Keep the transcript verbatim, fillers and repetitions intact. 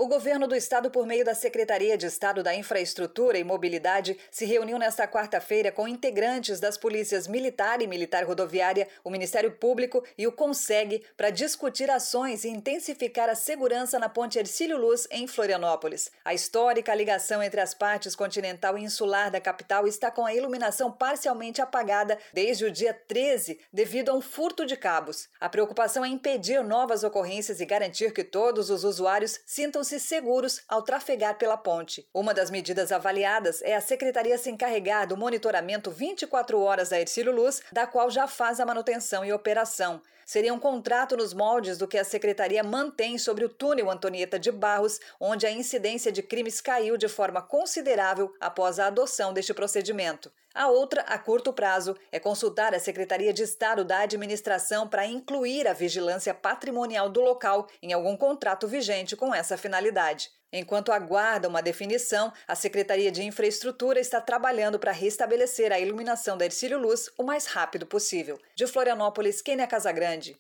O governo do estado, por meio da Secretaria de Estado da Infraestrutura e Mobilidade, se reuniu nesta quarta-feira com integrantes das polícias militar e militar rodoviária, o Ministério Público e o CONSEG para discutir ações e intensificar a segurança na ponte Hercílio Luz, em Florianópolis. A histórica ligação entre as partes continental e insular da capital está com a iluminação parcialmente apagada desde o dia treze, devido a um furto de cabos. A preocupação é impedir novas ocorrências e garantir que todos os usuários sintam-se seguros ao trafegar pela ponte. Uma das medidas avaliadas é a secretaria se encarregar do monitoramento vinte e quatro horas da Hercílio Luz, da qual já faz a manutenção e operação. Seria um contrato nos moldes do que a secretaria mantém sobre o túnel Antonieta de Barros, onde a incidência de crimes caiu de forma considerável após a adoção deste procedimento. A outra, a curto prazo, é consultar a Secretaria de Estado da Administração para incluir a vigilância patrimonial do local em algum contrato vigente com essa finalidade. Enquanto aguarda uma definição, a Secretaria de Infraestrutura está trabalhando para restabelecer a iluminação da Hercílio Luz o mais rápido possível. De Florianópolis, Kênia Casagrande.